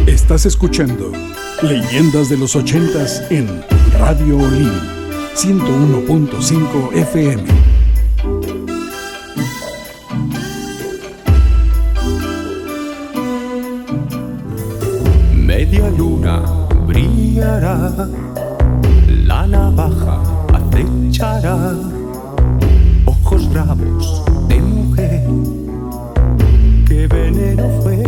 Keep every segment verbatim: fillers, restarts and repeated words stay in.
Estás escuchando Leyendas de los ochentas en Radio Olin ciento uno punto cinco F M. Media luna brillará, la navaja acechará, ojos bravos de mujer, qué veneno fue.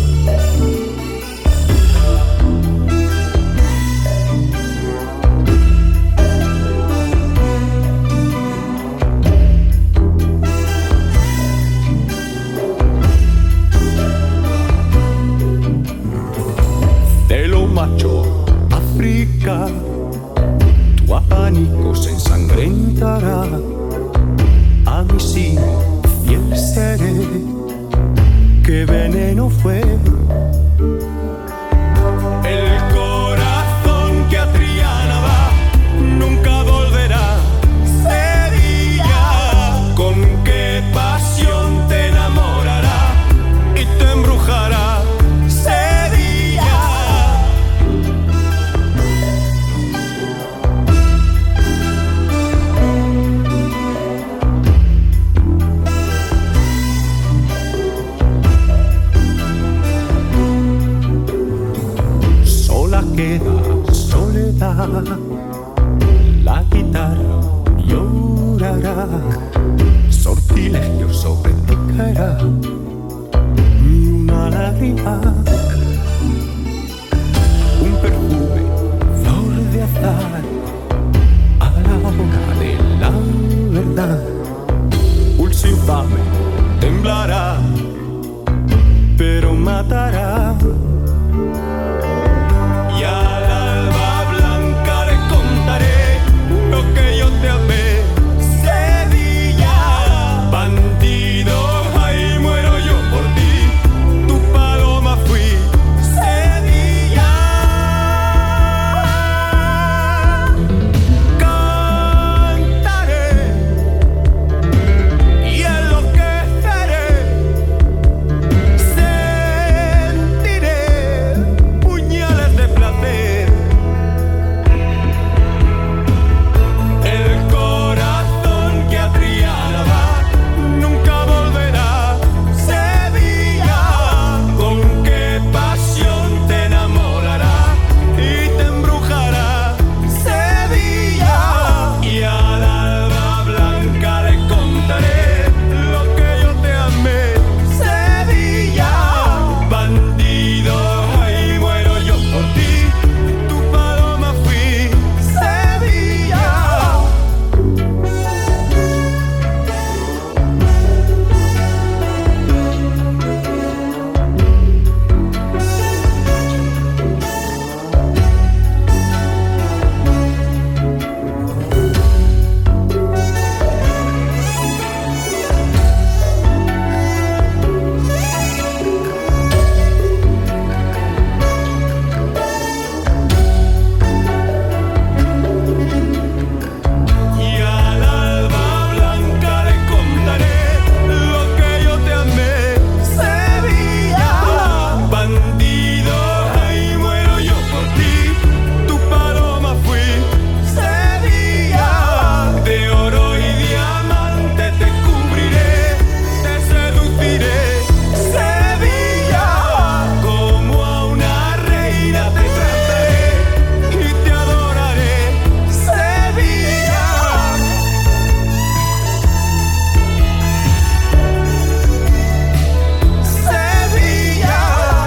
Macho, África, tu abanico se ensangrentará. A mi sino fiel seré, qué veneno fue. El corazón que a Triana va nunca volverá. Sevilla, con qué pasión te enamorará y te embrujará. Queda soledad, la guitarra llorará, sortilegio sobre ti caerá, y una lágrima, un perfume, flor de azar, a la hora de la verdad, pulso infame temblará, pero matará. Y al alba blanca le contaré lo que yo te amé. Sevilla, bandido, ahí muero yo por ti. Tu paloma fui. Sevilla, cantaré y enloqueceré. Sentiré puñales de placer. El corazón que a Triana va nunca volverá. Sevilla, con qué pasión te enamorará y te embrujará. Sevilla, y al alba blanca le contaré lo que yo te amé. Sevilla, bandido, ahí muero yo por ti. Tu paloma fui. Sevilla. Y al alba blanca le contaré lo que yo te amé. Sevilla, bandido, ahí muero yo por ti. Tu paloma fui. Sevilla, de oro y diamante te cubriré, te seduciré. Sevilla, como a una reina te trataré y te adoraré. Sevilla. Sevilla.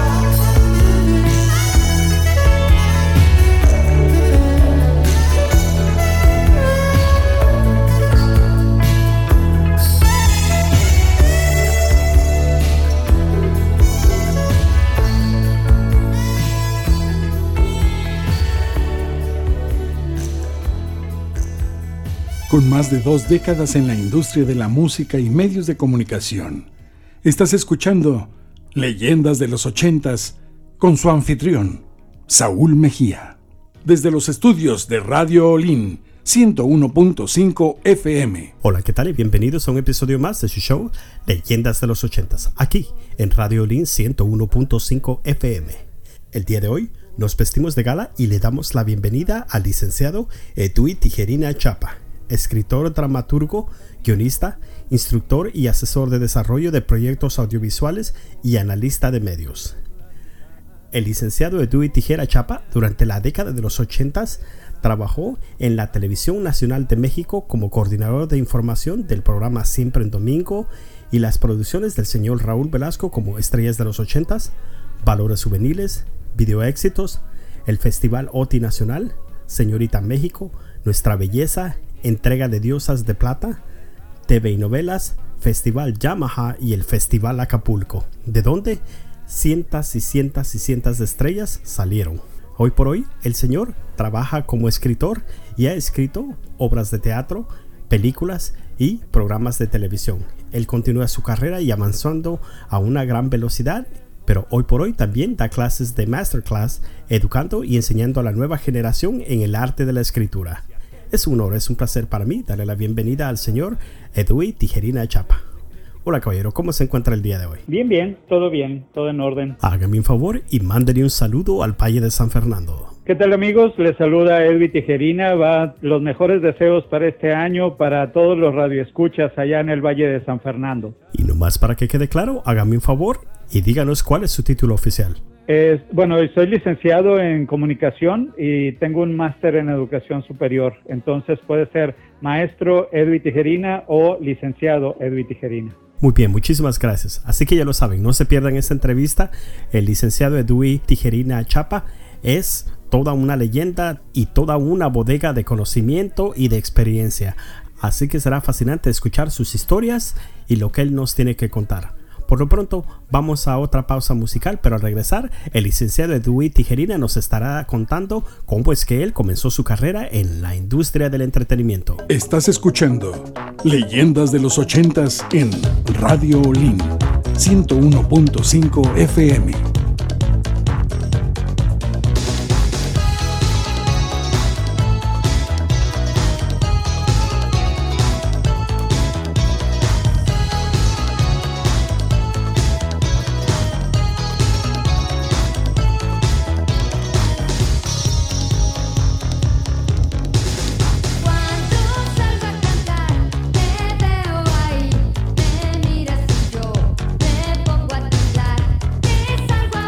Con más de dos décadas en la industria de la música y medios de comunicación, estás escuchando Leyendas de los ochentas con su anfitrión, Saúl Mejía. Desde los estudios de Radio Olin ciento uno punto cinco F M. Hola, ¿qué tal? Y bienvenidos a un episodio más de su show Leyendas de los ochentas, aquí en Radio Olin ciento uno punto cinco F M. El día de hoy nos vestimos de gala y le damos la bienvenida al licenciado Edwin Tijerina Chapa, escritor, dramaturgo, guionista, instructor y asesor de desarrollo de proyectos audiovisuales y analista de medios. El licenciado Edwin Tijera Chapa, durante la década de los ochentas, trabajó en la Televisión Nacional de México como coordinador de información del programa Siempre en Domingo y las producciones del señor Raúl Velasco como Estrellas de los ochentas, Valores Juveniles, Video Éxitos, el Festival O T I Nacional, Señorita México, Nuestra Belleza, Entrega de Diosas de Plata, T V y Novelas, Festival Yamaha y el Festival Acapulco, de donde cientos y cientos y cientos de estrellas salieron. Hoy por hoy, el señor trabaja como escritor y ha escrito obras de teatro, películas y programas de televisión. Él continúa su carrera y avanzando a una gran velocidad, pero hoy por hoy también da clases de masterclass, educando y enseñando a la nueva generación en el arte de la escritura. Es un honor, es un placer para mí darle la bienvenida al señor Edwin Tijerina Chapa. Hola caballero, ¿cómo se encuentra el día de hoy? Bien, bien, todo bien, todo en orden. Hágame un favor y mándele un saludo al Valle de San Fernando. ¿Qué tal amigos? Les saluda Edwin Tijerina. Va los mejores deseos para este año para todos los radioescuchas allá en el Valle de San Fernando. Y nomás para que quede claro, hágame un favor y díganos cuál es su título oficial. Es, bueno, soy licenciado en comunicación y tengo un máster en educación superior. Entonces puede ser maestro Edwin Tijerina o licenciado Edwin Tijerina. Muy bien, muchísimas gracias. Así que ya lo saben, no se pierdan esta entrevista. El licenciado Edwin Tijerina Chapa es toda una leyenda y toda una bodega de conocimiento y de experiencia. Así que será fascinante escuchar sus historias y lo que él nos tiene que contar. Por lo pronto, vamos a otra pausa musical, pero al regresar, el licenciado Edwin Tijerina nos estará contando cómo es que él comenzó su carrera en la industria del entretenimiento. Estás escuchando Leyendas de los ochentas en Radio Olin, ciento uno punto cinco F M. Te salgo a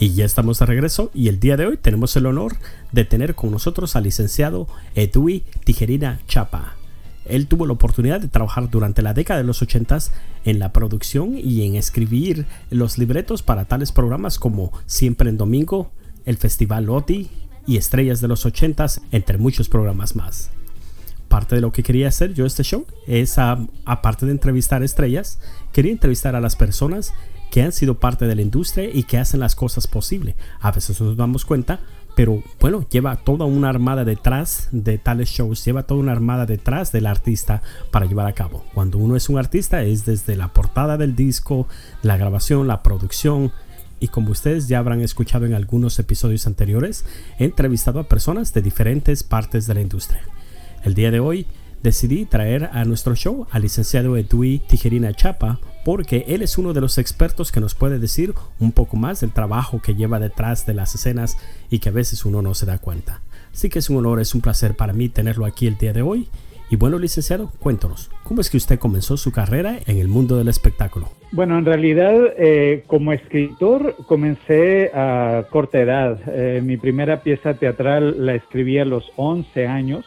Y ya estamos de regreso y el día de hoy tenemos el honor de tener con nosotros al licenciado Edwin Tijerina Chapa. Él tuvo la oportunidad de trabajar durante la década de los ochentas en la producción y en escribir los libretos para tales programas como Siempre en Domingo, el Festival Loti y Estrellas de los ochentas, entre muchos programas más. Parte de lo que quería hacer yo este show es, a, aparte de entrevistar estrellas, quería entrevistar a las personas que han sido parte de la industria y que hacen las cosas posibles. A veces no nos damos cuenta, pero bueno, lleva toda una armada detrás de tales shows, lleva toda una armada detrás del artista para llevar a cabo. Cuando uno es un artista es desde la portada del disco, la grabación, la producción, y como ustedes ya habrán escuchado en algunos episodios anteriores, he entrevistado a personas de diferentes partes de la industria. El día de hoy decidí traer a nuestro show al licenciado Edwin Tijerina Chapa porque él es uno de los expertos que nos puede decir un poco más del trabajo que lleva detrás de las escenas y que a veces uno no se da cuenta. Así que es un honor, es un placer para mí tenerlo aquí el día de hoy. Y bueno, licenciado, cuéntanos, ¿cómo es que usted comenzó su carrera en el mundo del espectáculo? Bueno, en realidad, eh, como escritor, comencé a corta edad. Eh, mi primera pieza teatral la escribí a los once años.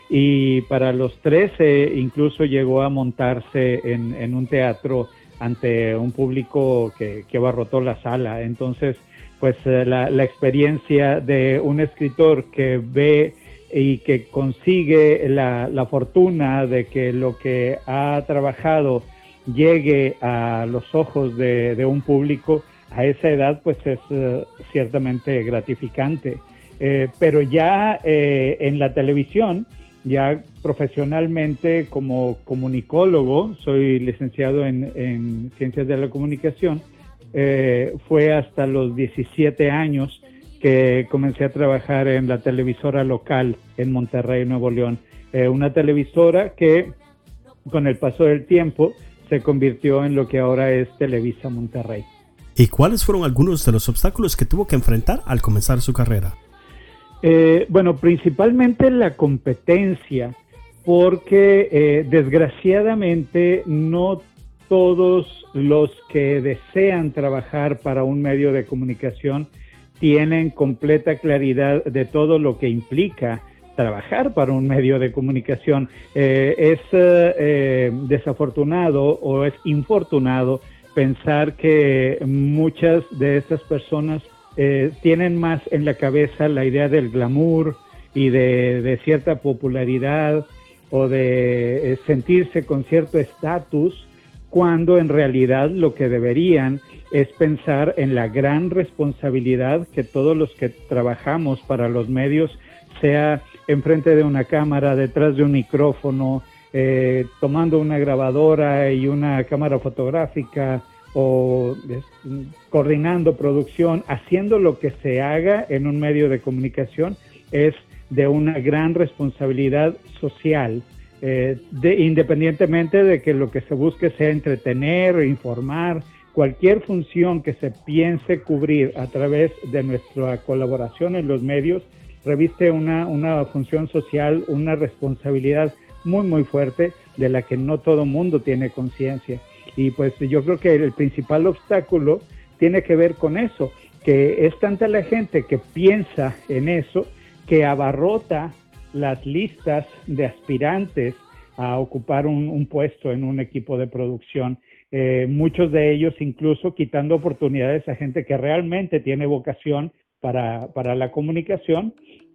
Y para los trece incluso llegó a montarse en, en un teatro ante un público que, que abarrotó la sala. Entonces, pues la, la experiencia de un escritor que ve y que consigue la, la fortuna de que lo que ha trabajado llegue a los ojos de, de un público a esa edad, pues es uh, ciertamente gratificante. Eh, pero ya eh, en la televisión, ya profesionalmente como comunicólogo, soy licenciado en, en Ciencias de la Comunicación, eh, fue hasta los diecisiete años que comencé a trabajar en la televisora local en Monterrey, Nuevo León. Eh, una televisora que con el paso del tiempo se convirtió en lo que ahora es Televisa Monterrey. ¿Y cuáles fueron algunos de los obstáculos que tuvo que enfrentar al comenzar su carrera? Eh, bueno, principalmente la competencia, porque eh, desgraciadamente no todos los que desean trabajar para un medio de comunicación tienen completa claridad de todo lo que implica trabajar para un medio de comunicación. Eh, es eh, desafortunado o es infortunado pensar que muchas de estas personas Eh, tienen más en la cabeza la idea del glamour y de, de cierta popularidad o de eh, sentirse con cierto estatus, cuando en realidad lo que deberían es pensar en la gran responsabilidad que todos los que trabajamos para los medios, sea enfrente de una cámara, detrás de un micrófono, eh, tomando una grabadora y una cámara fotográfica, o eh, coordinando producción, haciendo lo que se haga en un medio de comunicación, es de una gran responsabilidad social, eh, de, independientemente de que lo que se busque sea entretener, informar. Cualquier función que se piense cubrir a través de nuestra colaboración en los medios reviste una, una función social, una responsabilidad muy, muy fuerte de la que no todo mundo tiene conciencia. Y pues yo creo que el principal obstáculo tiene que ver con eso, que es tanta la gente que piensa en eso, que abarrota las listas de aspirantes a ocupar un, un puesto en un equipo de producción. Eh, muchos de ellos incluso quitando oportunidades a gente que realmente tiene vocación para, para la comunicación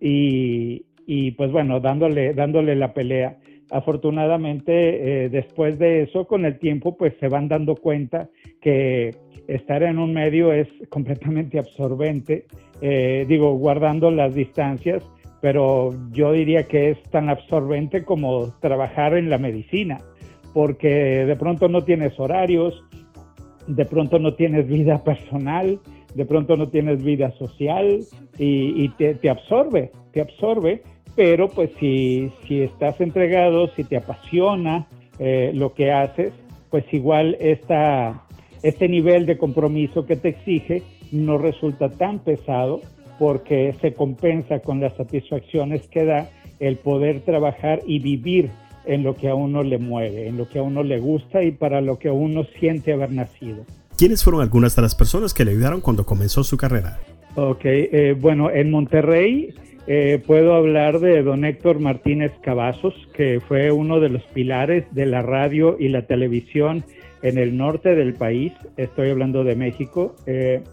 y, y pues bueno, dándole, dándole la pelea. Afortunadamente, eh, después de eso, con el tiempo, pues se van dando cuenta que estar en un medio es completamente absorbente, eh, digo, guardando las distancias, pero yo diría que es tan absorbente como trabajar en la medicina, porque de pronto no tienes horarios, de pronto no tienes vida personal, de pronto no tienes vida social y, y te, te absorbe, te absorbe. Pero pues si, si estás entregado, si te apasiona eh, lo que haces, pues igual esta, este nivel de compromiso que te exige no resulta tan pesado, porque se compensa con las satisfacciones que da el poder trabajar y vivir en lo que a uno le mueve, en lo que a uno le gusta y para lo que uno siente haber nacido. ¿Quiénes fueron algunas de las personas que le ayudaron cuando comenzó su carrera? Ok, eh, bueno, en Monterrey eh, puedo hablar de don Héctor Martínez Cavazos, que fue uno de los pilares de la radio y la televisión en el norte del país. Estoy hablando de México. Eh,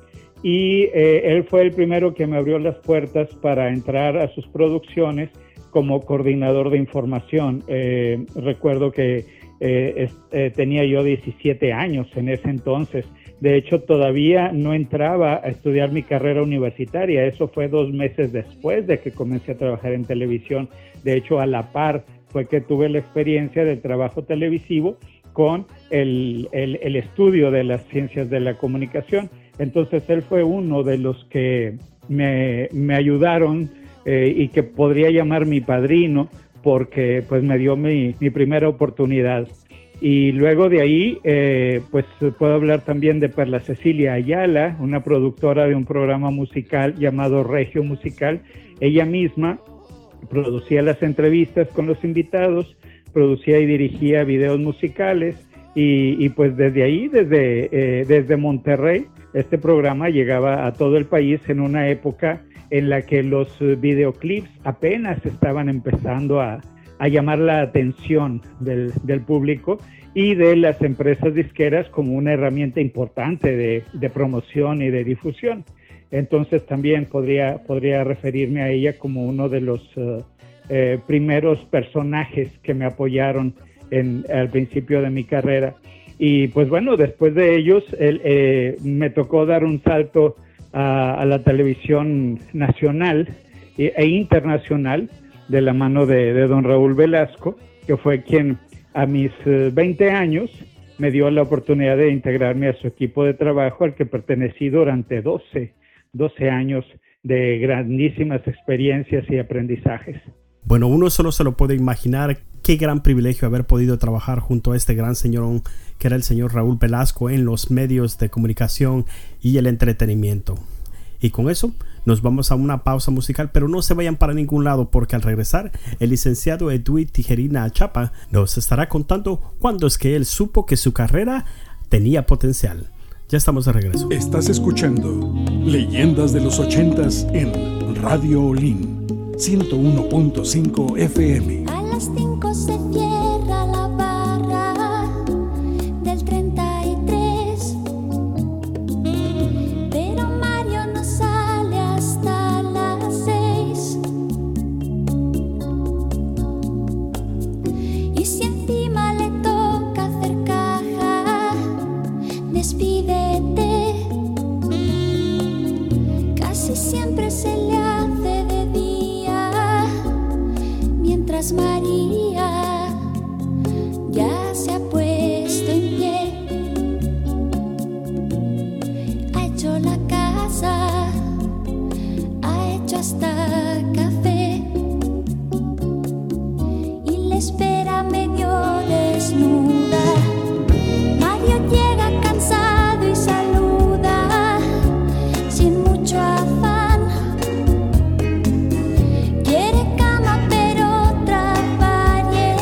y eh, él fue el primero que me abrió las puertas para entrar a sus producciones como coordinador de información. Eh, recuerdo que eh, es, eh, tenía yo diecisiete años en ese entonces. De hecho, todavía no entraba a estudiar mi carrera universitaria. Eso fue dos meses después de que comencé a trabajar en televisión. De hecho, a la par fue que tuve la experiencia del trabajo televisivo con el, el, el estudio de las ciencias de la comunicación. Entonces, él fue uno de los que me, me ayudaron eh, y que podría llamar mi padrino, porque pues me dio mi, mi primera oportunidad. Y luego de ahí, eh, pues puedo hablar también de Perla Cecilia Ayala, una productora de un programa musical llamado Regio Musical. Ella misma producía las entrevistas con los invitados, producía y dirigía videos musicales, y, y pues desde ahí, desde, eh, desde Monterrey, este programa llegaba a todo el país en una época en la que los videoclips apenas estaban empezando a a llamar la atención del, del público y de las empresas disqueras como una herramienta importante de, de promoción y de difusión. Entonces también podría, podría referirme a ella como uno de los uh, eh, primeros personajes que me apoyaron en, al principio de mi carrera. Y pues bueno, después de ellos el, eh, me tocó dar un salto a, a la televisión nacional e, e internacional, de la mano de, de don Raúl Velasco, que fue quien a mis uh, veinte años me dio la oportunidad de integrarme a su equipo de trabajo, al que pertenecí durante doce, doce años de grandísimas experiencias y aprendizajes. Bueno, uno solo se lo puede imaginar qué gran privilegio haber podido trabajar junto a este gran señorón que era el señor Raúl Velasco en los medios de comunicación y el entretenimiento. Y con eso nos vamos a una pausa musical, pero no se vayan para ningún lado, porque al regresar el licenciado Edwin Tijerina Chapa nos estará contando cuándo es que él supo que su carrera tenía potencial. Ya estamos de regreso. Estás escuchando Leyendas de los ochentas en Radio Olin ciento uno punto cinco F M. A las cinco se cierra la barra del treinta y tres, pero Mario no sale hasta las seis. Y si encima le toca hacer caja, despídete. Casi siempre se le hace de día, mientras María ya se ha puesto en pie. Ha hecho la casa, ha hecho hasta café y le espera medio desnuda. Mario llega cansado y saluda sin mucho afán. Quiere cama pero otra variedad.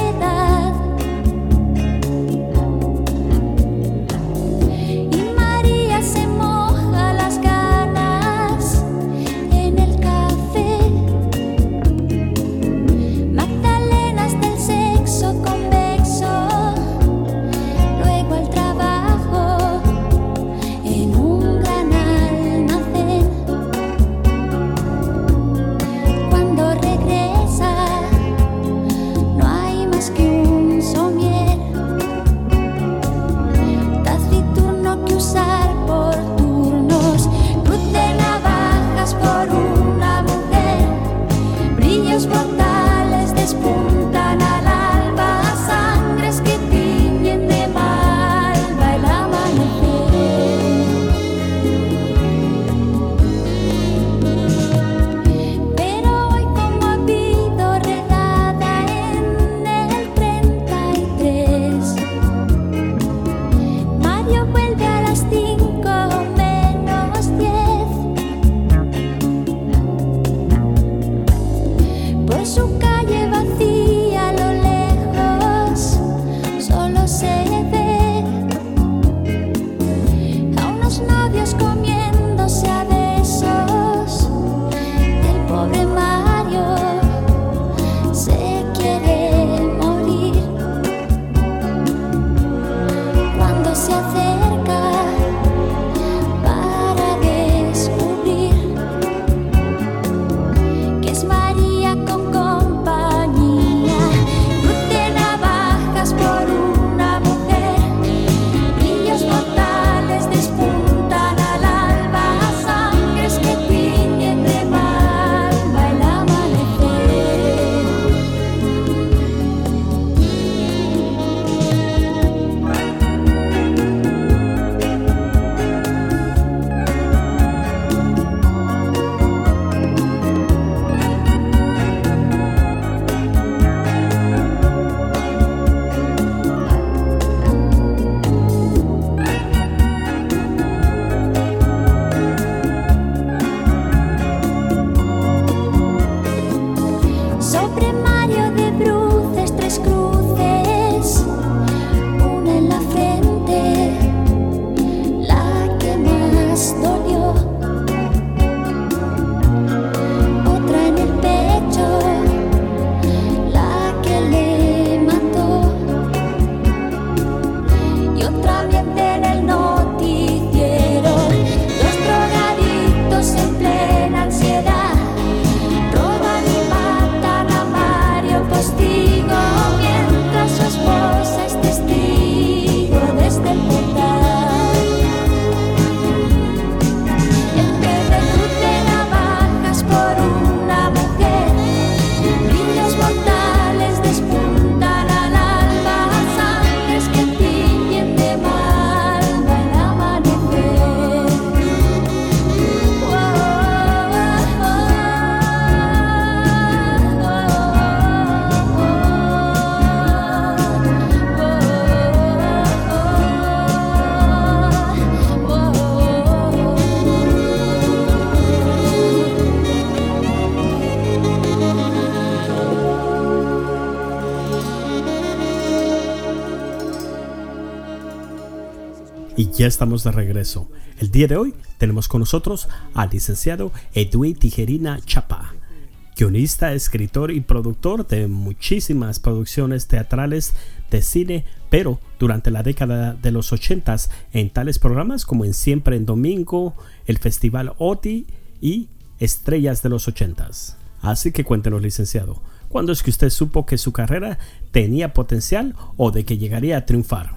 Ya estamos de regreso. El día de hoy tenemos con nosotros al licenciado Edwin Tijerina Chapa, guionista, escritor y productor de muchísimas producciones teatrales de cine, pero durante la década de los ochentas en tales programas como en Siempre en Domingo, el Festival O T I y Estrellas de los ochentas. Así que cuéntenos, licenciado, ¿cuándo es que usted supo que su carrera tenía potencial o de que llegaría a triunfar?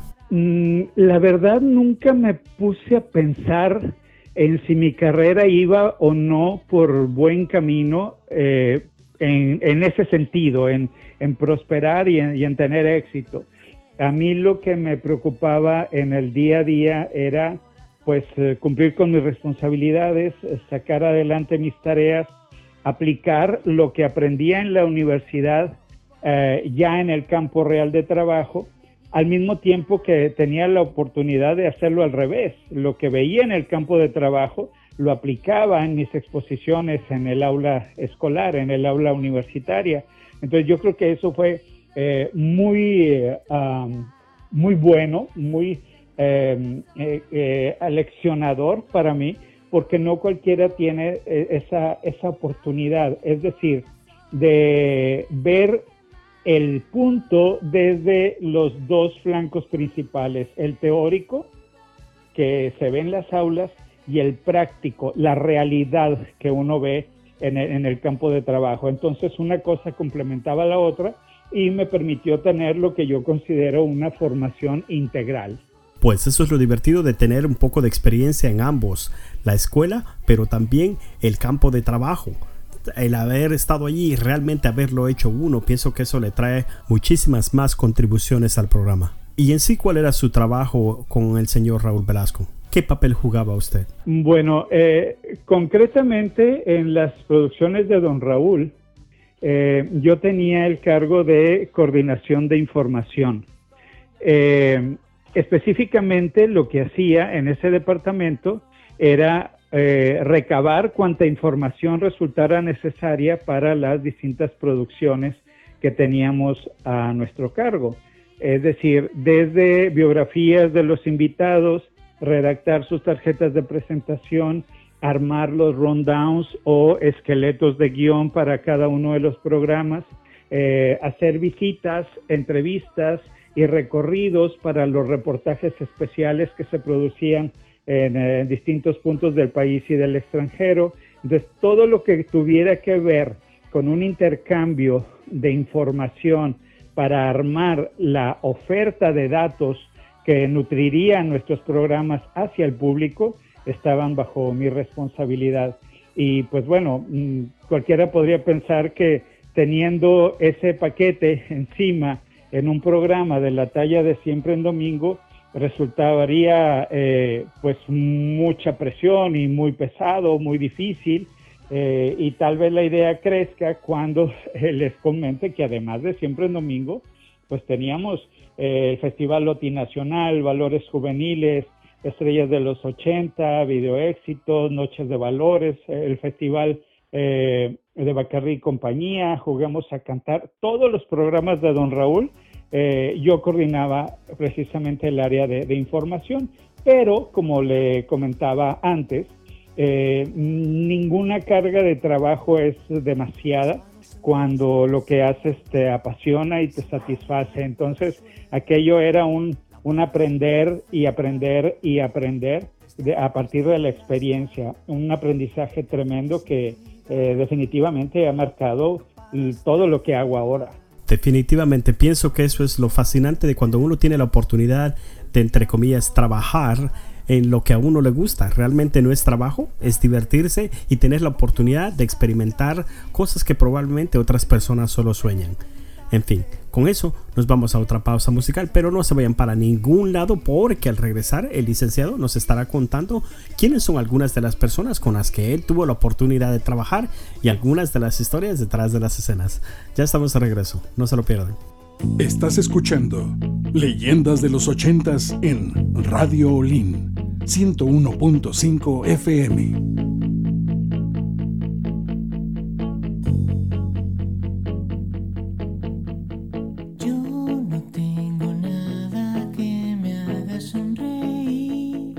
La verdad, nunca me puse a pensar en si mi carrera iba o no por buen camino eh, en, en ese sentido, en, en prosperar y en, y en tener éxito. A mí lo que me preocupaba en el día a día era pues eh, cumplir con mis responsabilidades, sacar adelante mis tareas, aplicar lo que aprendía en la universidad eh, ya en el campo real de trabajo, al mismo tiempo que tenía la oportunidad de hacerlo al revés. Lo que veía en el campo de trabajo lo aplicaba en mis exposiciones en el aula escolar, en el aula universitaria. Entonces yo creo que eso fue eh, muy, eh, um, muy bueno, muy eh, eh, eh, aleccionador para mí, porque no cualquiera tiene eh, esa, esa oportunidad, es decir, de ver el punto desde los dos flancos principales, el teórico, que se ve en las aulas, y el práctico, la realidad que uno ve en el, en el campo de trabajo. Entonces una cosa complementaba a la otra y me permitió tener lo que yo considero una formación integral. Pues eso es lo divertido de tener un poco de experiencia en ambos, la escuela, pero también el campo de trabajo. El haber estado allí y realmente haberlo hecho uno, pienso que eso le trae muchísimas más contribuciones al programa. Y en sí, ¿cuál era su trabajo con el señor Raúl Velasco? ¿Qué papel jugaba usted? Bueno, eh, concretamente en las producciones de don Raúl, eh, yo tenía el cargo de coordinación de información. Eh, específicamente lo que hacía en ese departamento era Eh, recabar cuanta información resultara necesaria para las distintas producciones que teníamos a nuestro cargo. Es decir, desde biografías de los invitados, redactar sus tarjetas de presentación, armar los rundowns o esqueletos de guión para cada uno de los programas, eh, hacer visitas, entrevistas y recorridos para los reportajes especiales que se producían en eh, distintos puntos del país y del extranjero. Entonces, todo lo que tuviera que ver con un intercambio de información para armar la oferta de datos que nutriría nuestros programas hacia el público, estaban bajo mi responsabilidad. Y pues bueno, cualquiera podría pensar que teniendo ese paquete encima en un programa de la talla de Siempre en Domingo, resultaría eh, pues mucha presión y muy pesado, muy difícil, eh, y tal vez la idea crezca cuando eh, les comente que además de Siempre en Domingo, pues teníamos eh, el Festival O T I Nacional, Valores Juveniles, Estrellas de los ochenta, Video Éxitos, Noches de Valores, el Festival eh, de Bacarrí y Compañía, Jugamos a Cantar, todos los programas de don Raúl. Eh, yo coordinaba precisamente el área de, de información, pero como le comentaba antes, eh, ninguna carga de trabajo es demasiada cuando lo que haces te apasiona y te satisface. Entonces, aquello era un, un aprender y aprender y aprender de, a partir de la experiencia, un aprendizaje tremendo que eh, definitivamente ha marcado todo lo que hago ahora. Definitivamente pienso que eso es lo fascinante de cuando uno tiene la oportunidad de, entre comillas, trabajar en lo que a uno le gusta. Realmente no es trabajo, es divertirse y tener la oportunidad de experimentar cosas que probablemente otras personas solo sueñan. En fin, con eso nos vamos a otra pausa musical, pero no se vayan para ningún lado porque al regresar el licenciado nos estará contando quiénes son algunas de las personas con las que él tuvo la oportunidad de trabajar y algunas de las historias detrás de las escenas. Ya estamos de regreso, no se lo pierdan. Estás escuchando Leyendas de los ochentas en Radio Olin ciento uno punto cinco F M. Yo no tengo nada que me haga sonreír.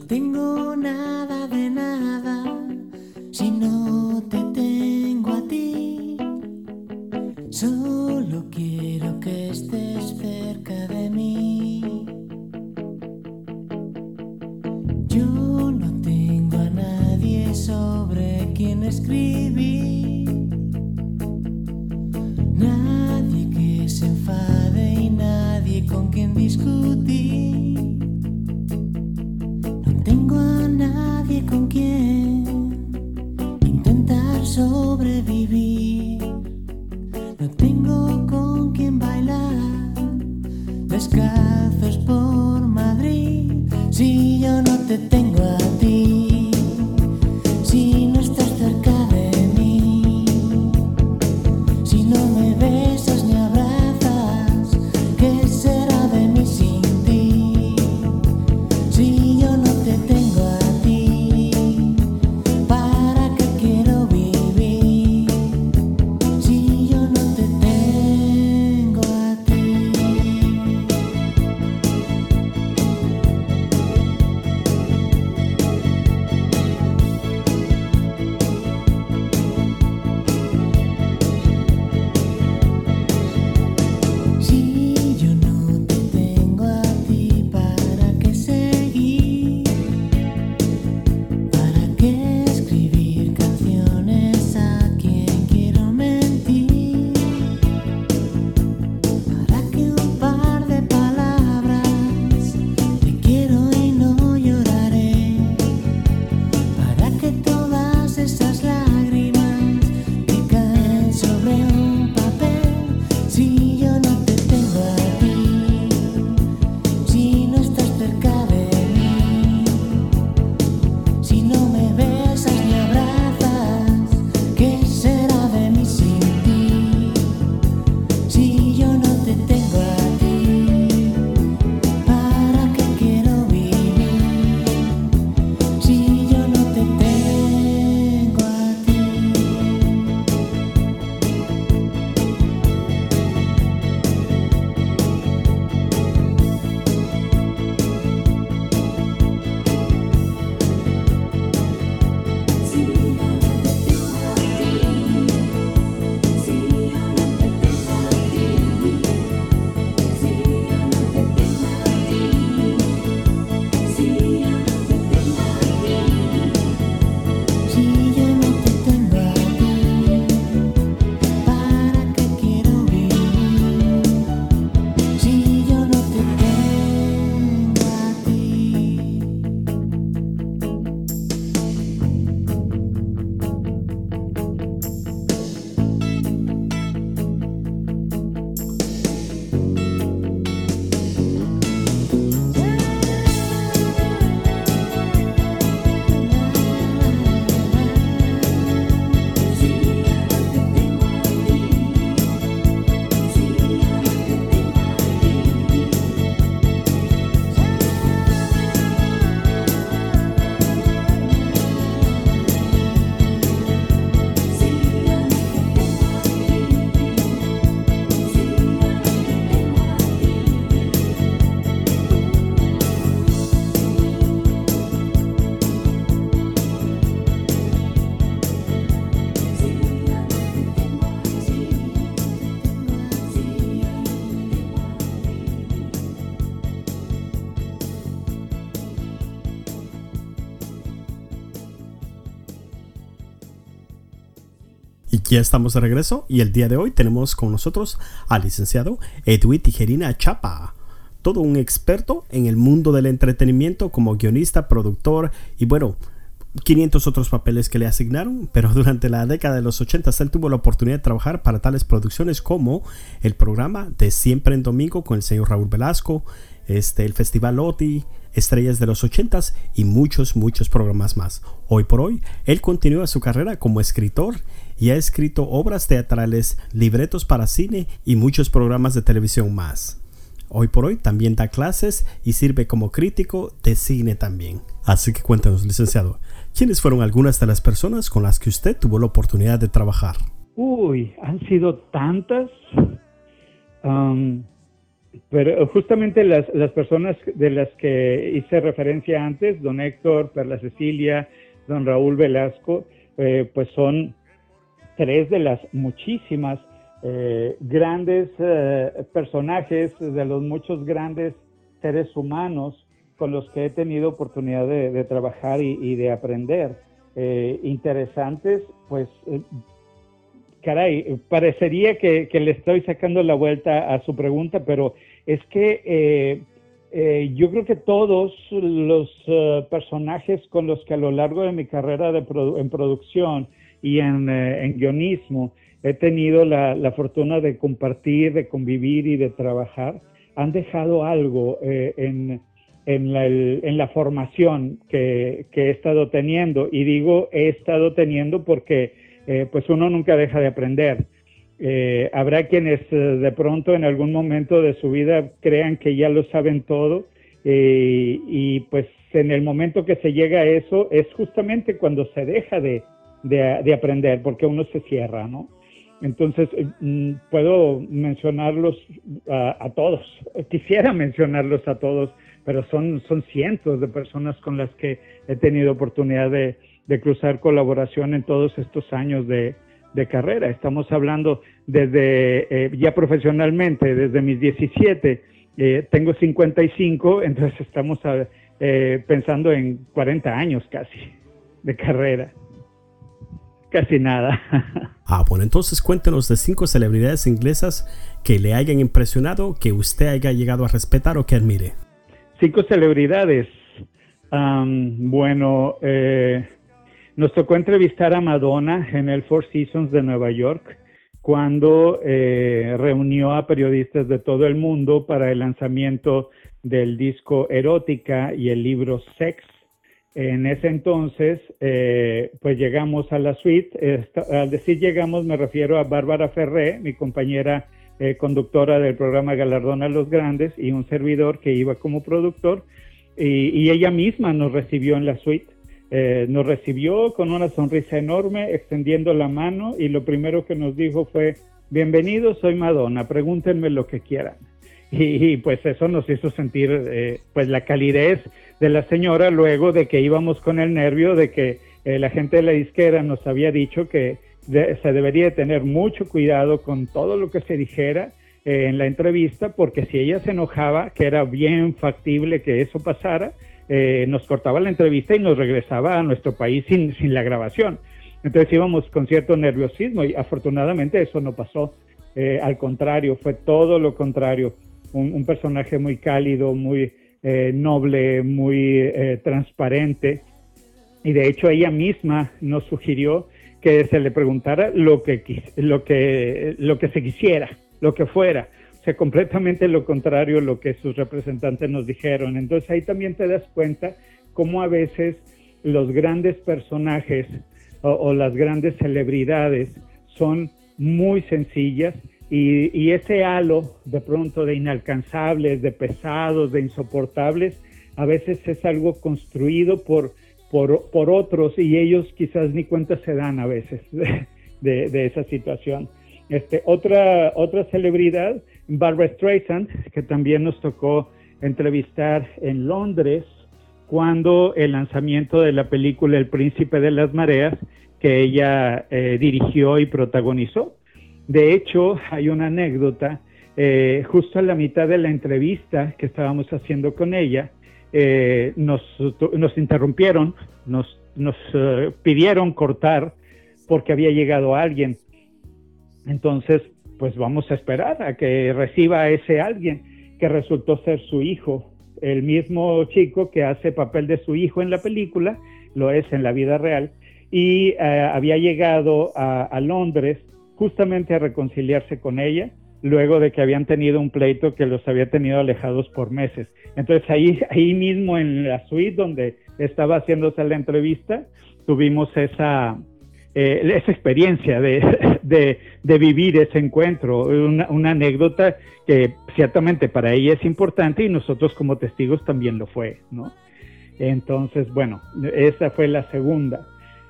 tengo nada de nada si no te tengo a ti. Solo quiero que estés cerca de mí. Yo no tengo a nadie sobre quien escribir, nadie que se enfade y nadie con quien discutir. No tengo a nadie con quien intentar sobrevivir. No tengo con quien bailar descalzos por Madrid. Si yo no te tengo a ti, si no estás cerca de mí, si no me besas ni abrazas, ¿qué será de mí sin ti? Si yo no te tengo a ti, ¿para qué quiero vivir? Si yo no te tengo a ti. Si yo no te tengo a ti, ¿para qué seguir? ¿Para qué escribir canciones a quien quiero mentir? ¿Para qué un par de palabras? Te quiero y no lloraré. ¿Para qué todas esas lágrimas que caen sobre un papel? Si yo no te tengo a ti, si no estás cerca de mí, si no me besas ni abrazas, ¿qué será de mí sin ti? Si yo no te tengo a ti, ¿para qué quiero vivir? Si yo no te tengo a ti. Si yo no te tengo a ti, ¿para qué quiero vivir? Si yo no te tengo a ti. Y ya estamos de regreso y el día de hoy tenemos con nosotros al licenciado Edwin Tijerina Chapa, todo un experto en el mundo del entretenimiento como guionista, productor y bueno, quinientos otros papeles que le asignaron, pero durante la década de los ochenta él tuvo la oportunidad de trabajar para tales producciones como el programa de Siempre en Domingo con el señor Raúl Velasco, este, el Festival Loti, Estrellas de los ochentas y muchos, muchos programas más. Hoy por hoy, él continúa su carrera como escritor y ha escrito obras teatrales, libretos para cine y muchos programas de televisión más. Hoy por hoy también da clases y sirve como crítico de cine también. Así que cuéntanos, licenciado, ¿quiénes fueron algunas de las personas con las que usted tuvo la oportunidad de trabajar? Uy, han sido tantas. Um, pero justamente las, las personas de las que hice referencia antes, don Héctor, Perla Cecilia, don Raúl Velasco, eh, pues son tres de las muchísimas eh, grandes eh, personajes, de los muchos grandes seres humanos con los que he tenido oportunidad de, de trabajar y, y de aprender. Eh, interesantes, pues, eh, caray, parecería que, que le estoy sacando la vuelta a su pregunta, pero es que eh, eh, yo creo que todos los uh, personajes con los que a lo largo de mi carrera de produ en producción y en, eh, en guionismo he tenido la, la fortuna de compartir, de convivir y de trabajar, han dejado algo eh, en, en, la, el, en la formación que, que he estado teniendo. Y digo he estado teniendo porque eh, pues uno nunca deja de aprender. Eh, habrá quienes eh, de pronto en algún momento de su vida crean que ya lo saben todo eh, y pues en el momento que se llega a eso es justamente cuando se deja de, de, de aprender, porque uno se cierra, ¿no? Entonces, eh, puedo mencionarlos a, a todos, quisiera mencionarlos a todos, pero son, son cientos de personas con las que he tenido oportunidad de, de cruzar colaboración en todos estos años de, de carrera. Estamos hablando desde, eh, ya profesionalmente, desde mis diecisiete, eh, tengo cincuenta y cinco, entonces estamos a, eh, pensando en cuarenta años casi de carrera. Casi nada. Ah, bueno, entonces cuéntenos de cinco celebridades inglesas que le hayan impresionado, que usted haya llegado a respetar o que admire. Cinco celebridades. Um, bueno, eh, nos tocó entrevistar a Madonna en el Four Seasons de Nueva York cuando eh, reunió a periodistas de todo el mundo para el lanzamiento del disco Erótica y el libro Sex. En ese entonces, eh, pues llegamos a la suite. Esta, al decir llegamos me refiero a Bárbara Ferré, mi compañera eh, conductora del programa Galardón a los Grandes, y un servidor que iba como productor, y, y ella misma nos recibió en la suite. Eh, nos recibió con una sonrisa enorme, extendiendo la mano, y lo primero que nos dijo fue: bienvenidos, soy Madonna, pregúntenme lo que quieran. Y, y pues eso nos hizo sentir eh, pues la calidez de la señora, luego de que íbamos con el nervio de que eh, la gente de la disquera nos había dicho que de, se debería de tener mucho cuidado con todo lo que se dijera eh, en la entrevista, porque si ella se enojaba, que era bien factible que eso pasara, eh, nos cortaba la entrevista y nos regresaba a nuestro país sin, sin la grabación. Entonces íbamos con cierto nerviosismo y afortunadamente eso no pasó. Eh, al contrario, fue todo lo contrario. Un, un personaje muy cálido, muy eh, noble, muy eh, transparente, y de hecho ella misma nos sugirió que se le preguntara lo que, lo que, lo que se quisiera, lo que fuera, o sea, completamente lo contrario a lo que sus representantes nos dijeron. Entonces ahí también te das cuenta cómo a veces los grandes personajes o, o las grandes celebridades son muy sencillas. Y, y ese halo de pronto de inalcanzables, de pesados, de insoportables, a veces es algo construido por, por, por otros, y ellos quizás ni cuenta se dan a veces de, de, de esa situación. Este, otra, otra celebridad, Barbra Streisand, que también nos tocó entrevistar en Londres cuando el lanzamiento de la película El Príncipe de las Mareas, que ella eh, dirigió y protagonizó. De hecho, hay una anécdota, eh, justo a la mitad de la entrevista que estábamos haciendo con ella, eh, nos, nos interrumpieron, nos, nos uh, pidieron cortar porque había llegado alguien. Entonces, pues vamos a esperar a que reciba a ese alguien, que resultó ser su hijo, el mismo chico que hace papel de su hijo en la película, lo es en la vida real, y uh, había llegado a, a Londres justamente a reconciliarse con ella, luego de que habían tenido un pleito que los había tenido alejados por meses. Entonces ahí, ahí mismo en la suite donde estaba haciéndose la entrevista, tuvimos esa, eh, esa experiencia de, de, de vivir ese encuentro, una, una anécdota que ciertamente para ella es importante y nosotros como testigos también lo fue, ¿no? Entonces, bueno, esa fue la segunda.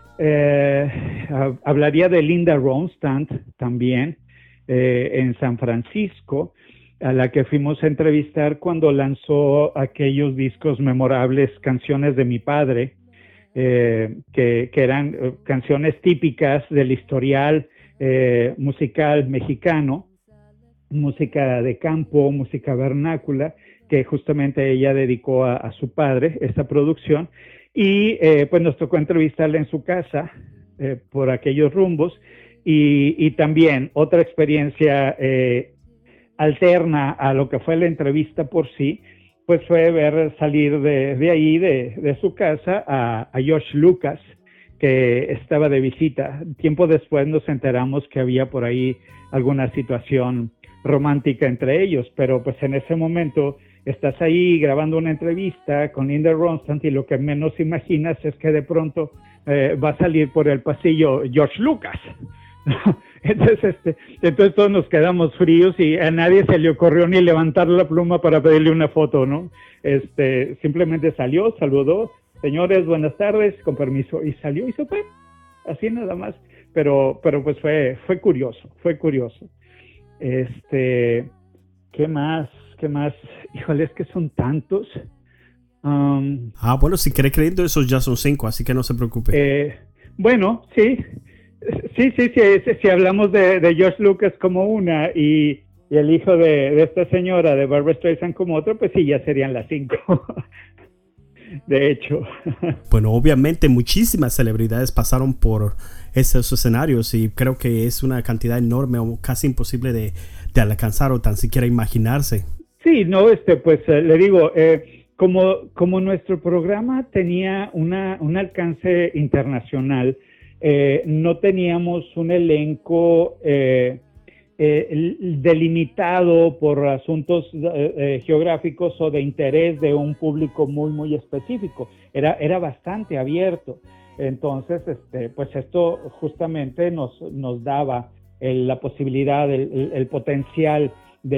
Eh, hablaría de Linda Ronstadt también, eh, en San Francisco, a la que fuimos a entrevistar cuando lanzó aquellos discos memorables, Canciones de mi padre, eh, que, que eran eh, canciones típicas del historial eh, musical mexicano, música de campo, música vernácula, que justamente ella dedicó a, a su padre, esta producción, y eh, pues nos tocó entrevistarla en su casa eh, por aquellos rumbos, y, y también otra experiencia eh, alterna a lo que fue la entrevista por sí, pues fue ver salir de, de ahí, de, de su casa, a, a George Lucas, que estaba de visita. Tiempo después nos enteramos que había por ahí alguna situación romántica entre ellos, pero pues en ese momento estás ahí grabando una entrevista con Linda Ronstadt y lo que menos imaginas es que de pronto eh, va a salir por el pasillo George Lucas. Entonces, este, entonces todos nos quedamos fríos y a nadie se le ocurrió ni levantar la pluma para pedirle una foto, ¿no? Este, simplemente salió, saludó, señores, buenas tardes, con permiso, y salió y se fue, así nada más. Pero, pero pues fue, fue curioso, fue curioso. Este, ¿qué más? ¿Qué más? Híjole, es que son tantos. Um, ah, bueno, si quiere creyendo, esos ya son cinco, así que no se preocupe. Eh, bueno, sí. Sí, sí, sí, sí, si hablamos de, de George Lucas como una y, y el hijo de, de esta señora, de Barbra Streisand, como otro, pues sí, ya serían las cinco. De hecho. Bueno, obviamente muchísimas celebridades pasaron por esos escenarios y creo que es una cantidad enorme o casi imposible de, de alcanzar o tan siquiera imaginarse. Sí, no, este, pues eh, le digo, eh, como, como nuestro programa tenía una, un alcance internacional, eh, no teníamos un elenco eh, eh, delimitado por asuntos eh, eh, geográficos o de interés de un público muy, muy específico. Era, era bastante abierto. Entonces, este, pues esto justamente nos, nos daba el, la posibilidad, el, el, el potencial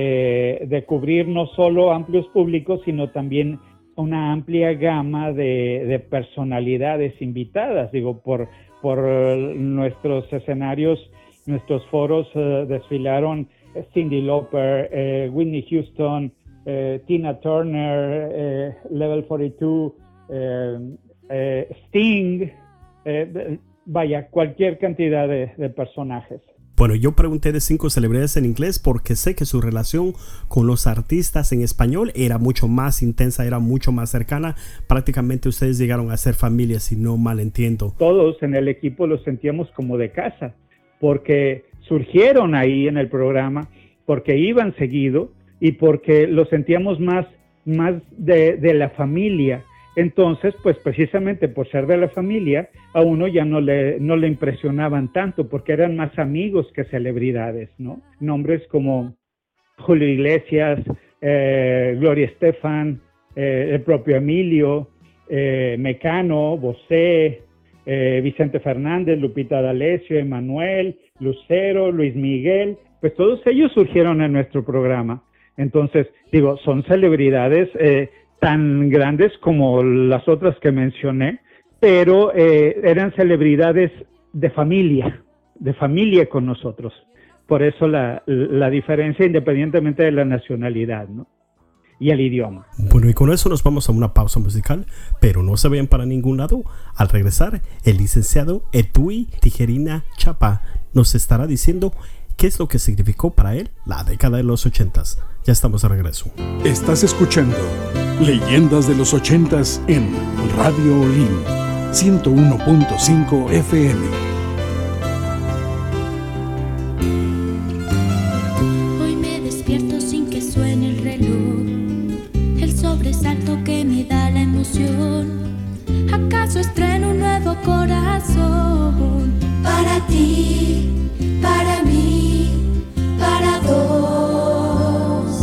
de, de cubrir no solo amplios públicos, sino también una amplia gama de, de personalidades invitadas. Digo, por, por nuestros escenarios, nuestros foros uh, desfilaron Cyndi Lauper, eh, Whitney Houston, eh, Tina Turner, eh, Level cuarenta y dos, eh, eh, Sting, eh, vaya, cualquier cantidad de, de personajes. Bueno, yo pregunté de cinco celebridades en inglés porque sé que su relación con los artistas en español era mucho más intensa, era mucho más cercana. Prácticamente ustedes llegaron a ser familia, si no mal entiendo. Todos en el equipo los sentíamos como de casa, porque surgieron ahí en el programa, porque iban seguido y porque los sentíamos más, más de, de la familia. Entonces, pues precisamente por ser de la familia, a uno ya no le, no le impresionaban tanto, porque eran más amigos que celebridades, ¿no? Nombres como Julio Iglesias, eh, Gloria Estefan, eh, el propio Emilio, eh, Mecano, Bosé, eh, Vicente Fernández, Lupita D'Alessio, Emanuel, Lucero, Luis Miguel, pues todos ellos surgieron en nuestro programa. Entonces, digo, son celebridades eh, tan grandes como las otras que mencioné, pero eh, eran celebridades de familia, de familia con nosotros. Por eso la, la diferencia independientemente de la nacionalidad, ¿no? Y el idioma. Bueno, y con eso nos vamos a una pausa musical, pero no se vayan para ningún lado. Al regresar, el licenciado Etui Tijerina Chapa nos estará diciendo qué es lo que significó para él la década de los ochentas. Ya estamos de regreso. Estás escuchando Leyendas de los ochentas en Radio Olin ciento uno punto cinco F M. Hoy me despierto sin que suene el reloj, el sobresalto que me da la emoción. ¿Acaso estreno un nuevo corazón? Para ti, para mí, para dos.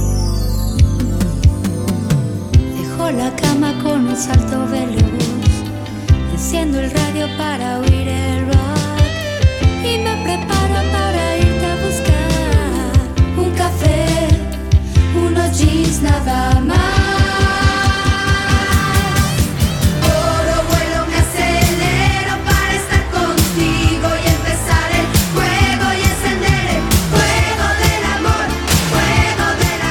Dejo la cama con un salto veloz, enciendo el radio para oír el rock y me preparo para irte a buscar un café, unos jeans nada más. Oro vuelo, me acelero para estar contigo y empezar el juego y encender el fuego del amor, fuego del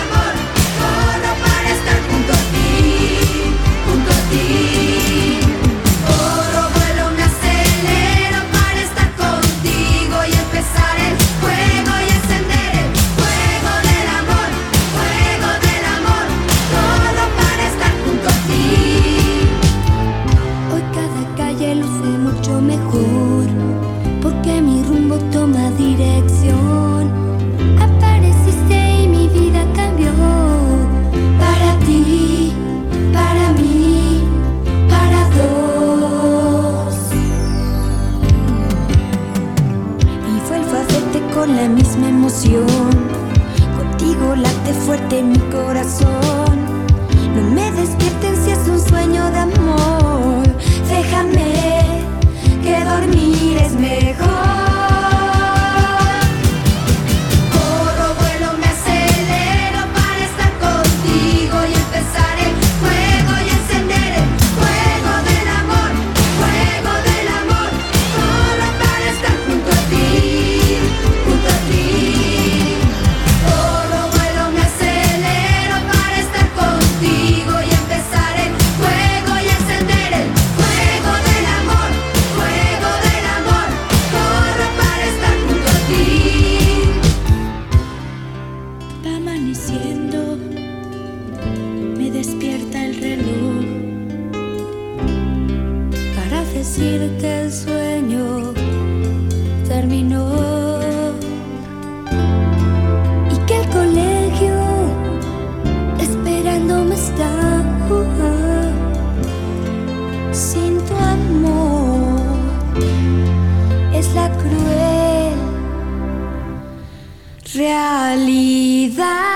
decir que el sueño terminó y que el colegio esperándome está. Sin tu amor es la cruel realidad.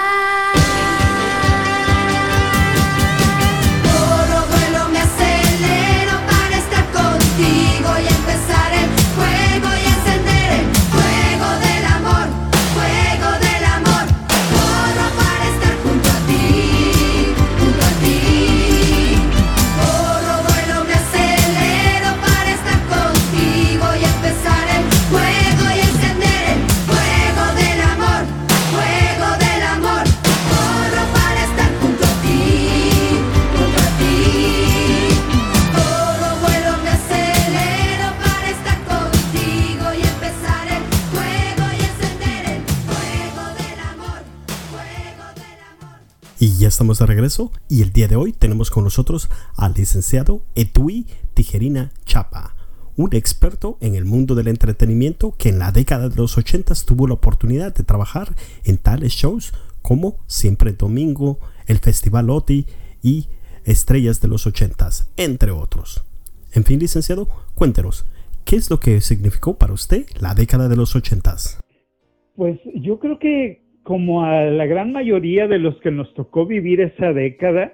Y ya estamos de regreso y el día de hoy tenemos con nosotros al licenciado Etui Tijerina Chapa, un experto en el mundo del entretenimiento que en la década de los ochentas tuvo la oportunidad de trabajar en tales shows como Siempre Domingo, el Festival OTI y Estrellas de los ochentas, entre otros. En fin, licenciado, cuéntenos, ¿qué es lo que significó para usted la década de los ochentas? Pues yo creo que como a la gran mayoría de los que nos tocó vivir esa década,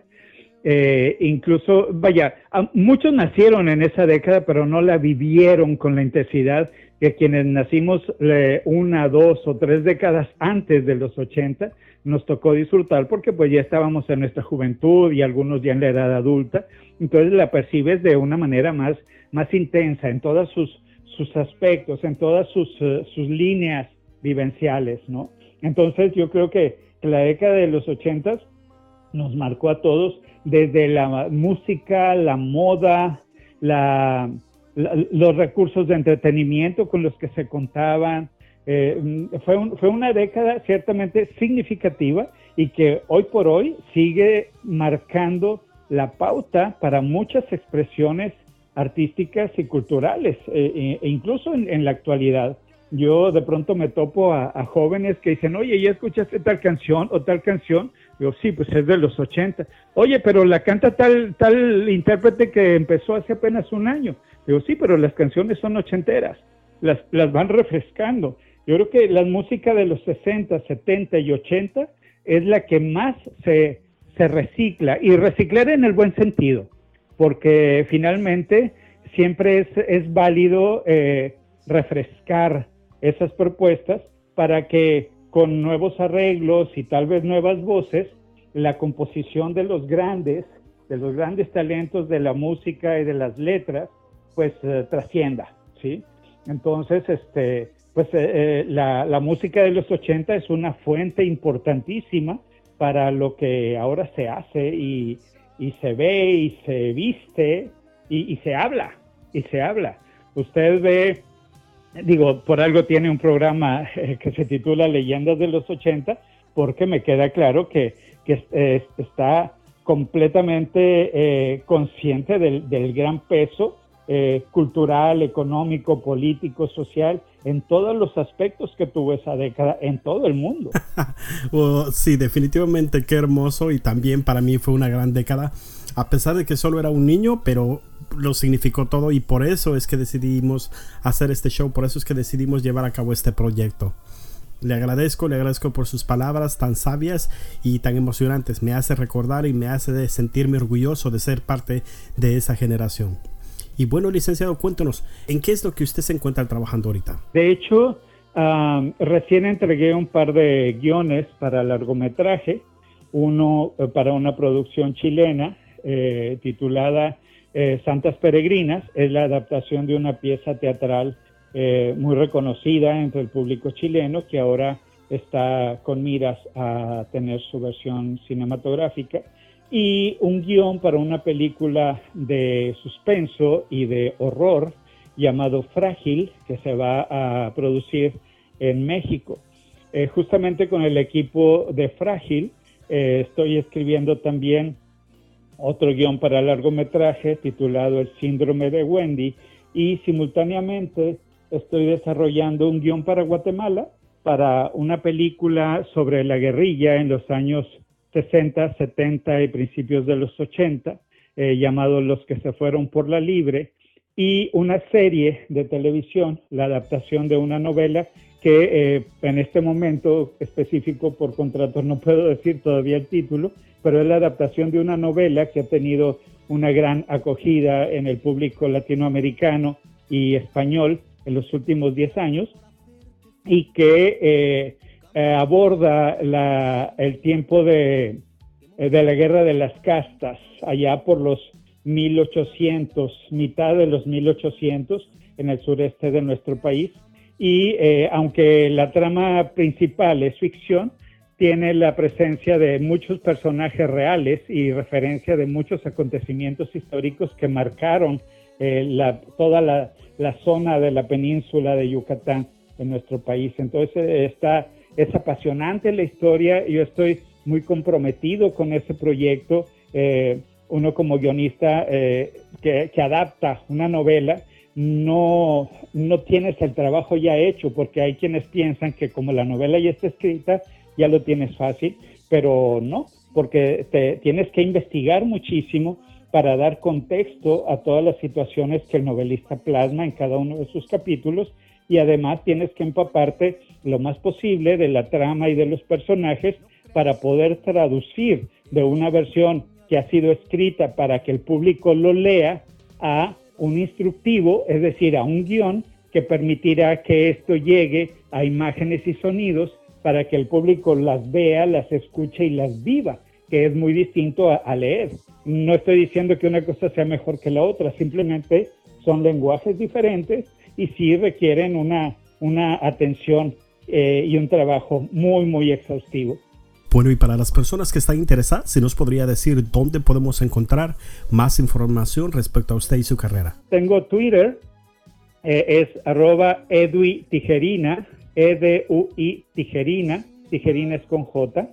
eh, incluso, vaya, a, muchos nacieron en esa década, pero no la vivieron con la intensidad que quienes nacimos eh, una, dos o tres décadas antes de los ochenta, nos tocó disfrutar porque pues ya estábamos en nuestra juventud y algunos ya en la edad adulta, entonces la percibes de una manera más, más intensa en todos sus, sus aspectos, en todas sus, uh, sus líneas vivenciales, ¿no? Entonces yo creo que, que la década de los ochentas nos marcó a todos desde la música, la moda, la, la, los recursos de entretenimiento con los que se contaban. Eh, fue, un, fue una década ciertamente significativa y que hoy por hoy sigue marcando la pauta para muchas expresiones artísticas y culturales, eh, e incluso en, en la actualidad. Yo de pronto me topo a, a jóvenes que dicen, oye, ¿ya escuchaste tal canción o tal canción? Digo, sí, pues es de los ochenta. Oye, pero la canta tal, tal intérprete que empezó hace apenas un año. Digo, sí, pero las canciones son ochenteras, las, las van refrescando. Yo creo que la música de los sesenta, setenta y ochenta es la que más se, se recicla, y reciclar en el buen sentido, porque finalmente siempre es, es válido eh, refrescar esas propuestas para que con nuevos arreglos y tal vez nuevas voces, la composición de los grandes, de los grandes talentos de la música y de las letras, pues eh, trascienda, ¿sí? Entonces, este, pues eh, eh, la, la música de los ochenta es una fuente importantísima para lo que ahora se hace y, y se ve y se viste y, y se habla, y se habla. Usted ve... Digo, por algo tiene un programa eh, que se titula Leyendas de los ochenta, porque me queda claro que, que eh, está completamente eh, consciente del, del gran peso eh, cultural, económico, político, social, en todos los aspectos que tuvo esa década en todo el mundo. Well, sí, definitivamente, qué hermoso, y también para mí fue una gran década, a pesar de que solo era un niño, pero lo significó todo, y por eso es que decidimos hacer este show, por eso es que decidimos llevar a cabo este proyecto. Le agradezco, le agradezco por sus palabras tan sabias y tan emocionantes. Me hace recordar y me hace sentirme orgulloso de ser parte de esa generación. Y bueno, licenciado, cuéntanos, ¿en qué es lo que usted se encuentra trabajando ahorita? De hecho, um, recién entregué un par de guiones para largometraje, uno eh, para una producción chilena eh, titulada eh, Santas Peregrinas. Es la adaptación de una pieza teatral eh, muy reconocida entre el público chileno, que ahora está con miras a tener su versión cinematográfica, y un guión para una película de suspenso y de horror llamado Frágil, que se va a producir en México. Eh, justamente con el equipo de Frágil eh, estoy escribiendo también otro guión para largometraje titulado El síndrome de Wendy, y simultáneamente estoy desarrollando un guión para Guatemala, para una película sobre la guerrilla en los años sesenta, setenta y principios de los ochenta, eh, llamado Los que se fueron por la libre, y una serie de televisión, la adaptación de una novela que eh, en este momento específico por contrato no puedo decir todavía el título, pero es la adaptación de una novela que ha tenido una gran acogida en el público latinoamericano y español en los últimos diez años, y que eh, eh, aborda la, el tiempo de, de la guerra de las castas, allá por los mil ochocientos, mitad de los mil ochocientos, en el sureste de nuestro país. Y eh, aunque la trama principal es ficción, tiene la presencia de muchos personajes reales y referencia de muchos acontecimientos históricos que marcaron eh, la, toda la, la zona de la península de Yucatán en nuestro país. Entonces eh, está, es apasionante la historia, yo estoy muy comprometido con ese proyecto. Eh, uno como guionista eh, que, que adapta una novela, no, no tienes el trabajo ya hecho, porque hay quienes piensan que como la novela ya está escrita, ya lo tienes fácil, pero no, porque te, tienes que investigar muchísimo para dar contexto a todas las situaciones que el novelista plasma en cada uno de sus capítulos, y además tienes que empaparte lo más posible de la trama y de los personajes para poder traducir de una versión que ha sido escrita para que el público lo lea a un instructivo, es decir, a un guión que permitirá que esto llegue a imágenes y sonidos para que el público las vea, las escuche y las viva, que es muy distinto a, a leer. No estoy diciendo que una cosa sea mejor que la otra, simplemente son lenguajes diferentes y sí requieren una, una atención eh, y un trabajo muy, muy exhaustivo. Bueno, y para las personas que están interesadas, ¿se nos podría decir dónde podemos encontrar más información respecto a usted y su carrera? Tengo Twitter, eh, es arroba edui tijerina, E D U I tijerina, tijerina es con J,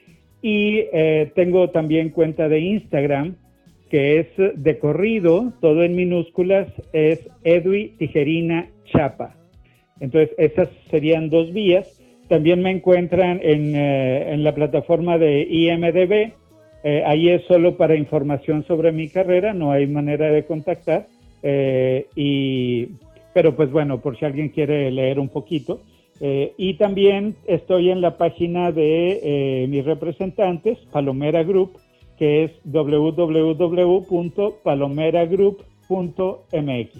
y eh, tengo también cuenta de Instagram, que es de corrido, todo en minúsculas, es edui tijerina chapa. Entonces, esas serían dos vías. También me encuentran en, eh, en la plataforma de I M D B. Eh, ahí es solo para información sobre mi carrera, no hay manera de contactar. Eh, y, pero pues bueno, por si alguien quiere leer un poquito. Eh, y también estoy en la página de eh, mis representantes, Palomera Group, que es doble u doble u doble u punto palomera group punto m x.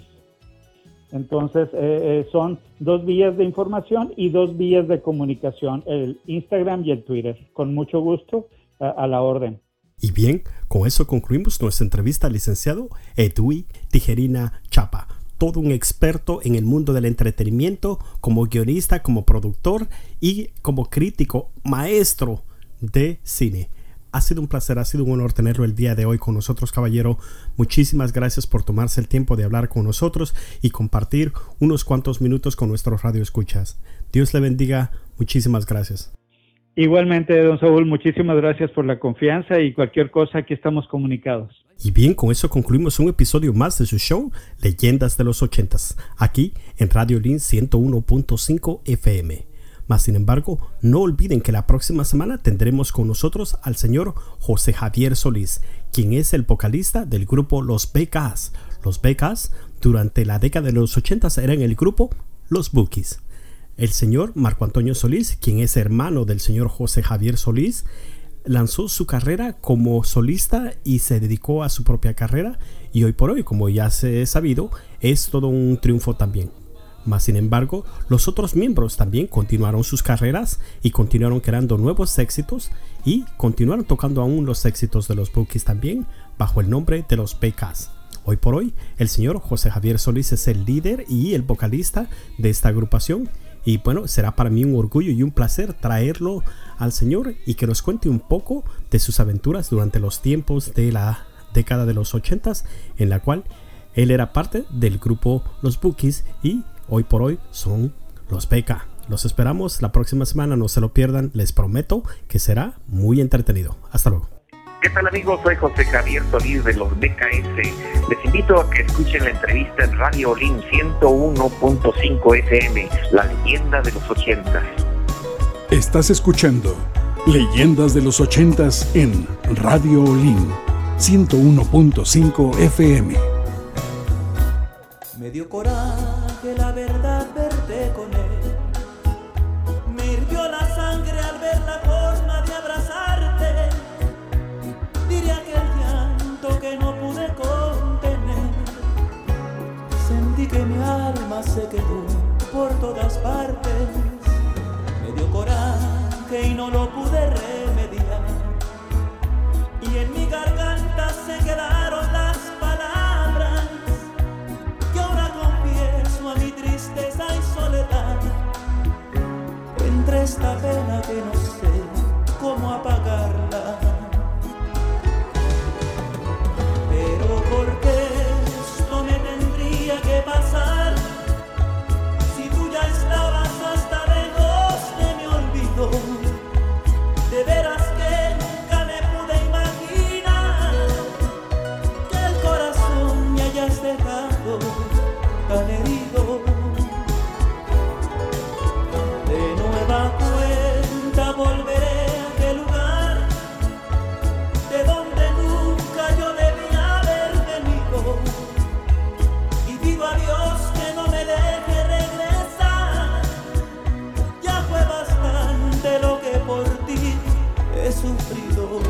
Entonces, eh, eh, son dos vías de información y dos vías de comunicación, el Instagram y el Twitter. Con mucho gusto, a, a la orden. Y bien, con eso concluimos nuestra entrevista al licenciado Edui Tijerina Chapa, todo un experto en el mundo del entretenimiento, como guionista, como productor y como crítico, maestro de cine. Ha sido un placer, ha sido un honor tenerlo el día de hoy con nosotros, caballero. Muchísimas gracias por tomarse el tiempo de hablar con nosotros y compartir unos cuantos minutos con nuestros radioescuchas. Dios le bendiga. Muchísimas gracias. Igualmente, don Saúl, muchísimas gracias por la confianza y cualquier cosa, aquí estamos comunicados. Y bien, con eso concluimos un episodio más de su show Leyendas de los ochentas, aquí en Radio Lin ciento uno punto cinco F M. Mas, sin embargo, no olviden que la próxima semana tendremos con nosotros al señor José Javier Solís, quien es el vocalista del grupo Los B Ks. Los B Ks, durante la década de los ochentas, eran el grupo Los Bookies. El señor Marco Antonio Solís, quien es hermano del señor José Javier Solís, lanzó su carrera como solista y se dedicó a su propia carrera, y hoy por hoy, como ya se ha sabido, es todo un triunfo también. Mas, sin embargo, los otros miembros también continuaron sus carreras y continuaron creando nuevos éxitos y continuaron tocando aún los éxitos de los Bookies también bajo el nombre de los B Ks. Hoy por hoy, el señor José Javier Solís es el líder y el vocalista de esta agrupación, y bueno, será para mí un orgullo y un placer traerlo al señor y que nos cuente un poco de sus aventuras durante los tiempos de la década de los ochentas, en la cual él era parte del grupo Los Bookies y hoy por hoy son los B K. Los esperamos la próxima semana, no se lo pierdan, les prometo que será muy entretenido. Hasta luego. ¿Qué tal, amigos? Soy José Javier Solís de los B K S. Les invito a que escuchen la entrevista en Radio Olin ciento uno punto cinco F M, la leyenda de los ochentas. Estás escuchando Leyendas de los ochentas en Radio Olin ciento uno punto cinco F M. Me dio coraje la verdad verte con él. Me hirvió la sangre al ver la forma de abrazarte. Diré aquel llanto que no pude contener. Sentí que mi alma se quedó por todas partes. Me dio coraje y no lo pude remediar. Y en mi garganta se quedaron las palabras que ahora confieso a mi tristeza y soledad. Entre esta pena que no sé cómo apagarla. Pero ¿por qué esto me tendría que pasar? Si tú ya estabas hasta lejos de mi olvido. De veras que nunca me pude imaginar que el corazón me hayas dejado tan herido. De nueva cuenta volveré a aquel lugar de donde nunca yo debía haber venido. Y pido a Dios que no me deje regresar. Ya fue bastante lo que por ti he sufrido.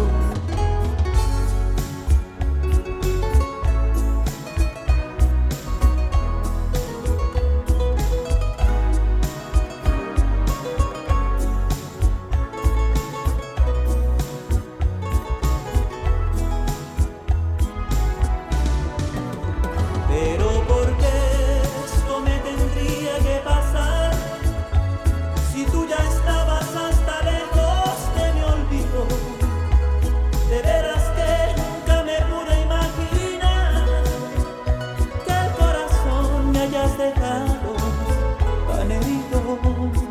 Pero ¿por qué esto me tendría que pasar? Si tú ya estabas hasta lejos de mi olvido. De veras que nunca me pude imaginar que el corazón me hayas dejado tan herido.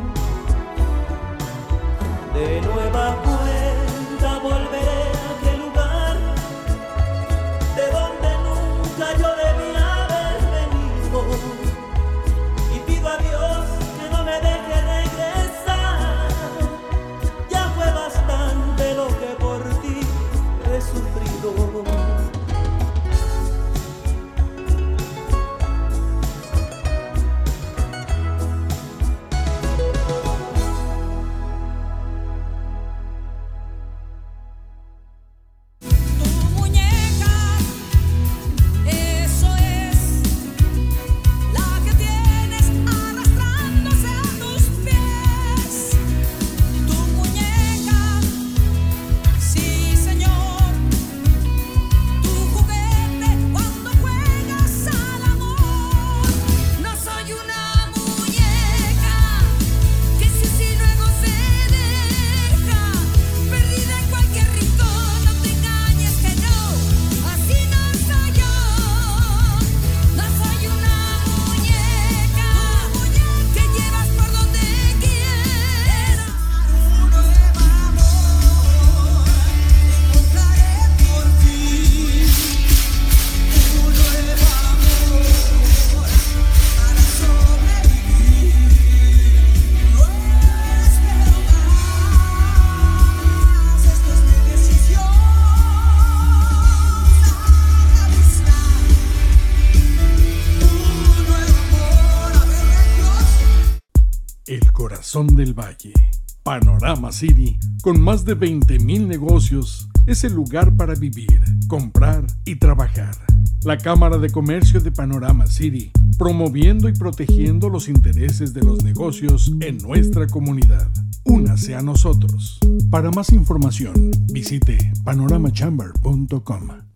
De nueva cuenta volveré a aquel lugar de donde nunca yo debía haber venido. Y pido a Dios que no me deje regresar. Ya fue bastante lo que por ti he sufrido. Tu muñeca, eso es, la que tienes arrastrándose a tus pies. Tu muñeca, sí señor, tu juguete cuando juegas al amor. No soy una muñeca que si así luego se deja, perdida en cualquier rincón. No te engañes que no, así no soy yo. No soy una muñeca que llevas por donde quieras. Un nuevo amor encontraré por ti. Un nuevo amor para sobrevivir. No espero más, esto es mi decisión. A realizar un nuevo amor, a ver Dios. El corazón del valle, Panorama City, con más de veinte mil negocios, es el lugar para vivir, comprar y trabajar. La Cámara de Comercio de Panorama City, promoviendo y protegiendo los intereses de los negocios en nuestra comunidad. Únase a nosotros. Para más información, visite panorama chamber punto com.